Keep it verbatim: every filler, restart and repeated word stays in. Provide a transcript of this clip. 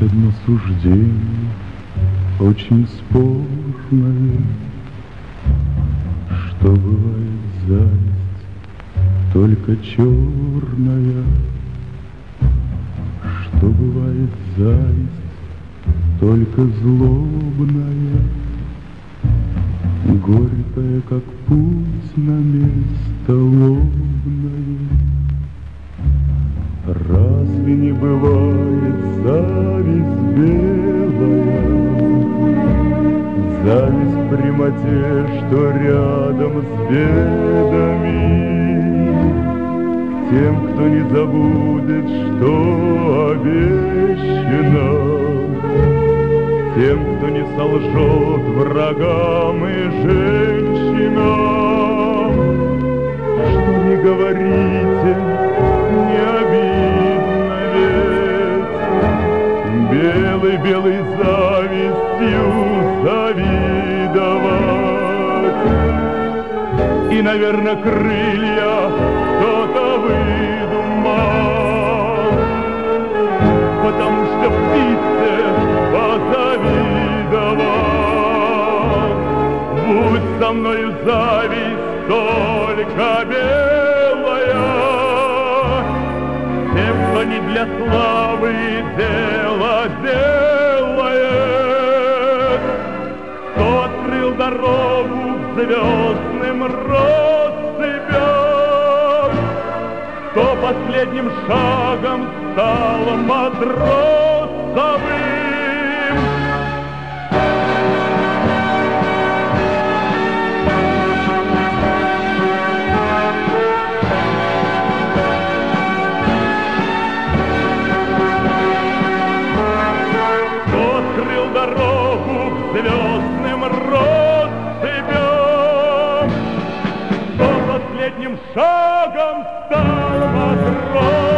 одно суждение, очень спорное, что бывает зависть только черная, что бывает зависть только злобная, горькая, как путь на место лобное. Разве не бывает зависть белая, зависть в прямоте, что рядом с бедами, тем, кто не забудет, что обещано, тем, кто не солжет врагам и женщинам. Что не говорите, не обидно ведь белой-белой завистью завидовать. И, наверное, крылья кто-то выдумал, потому что птице позавидовал. Будь со мною зависть только белая, тем, кто не для славы дело делает, кто открыл дорогу к звездным россыпям, кто последним шагом стал матросовым. Дорогу к звездным россыпям, кто последним шагом стал матросом.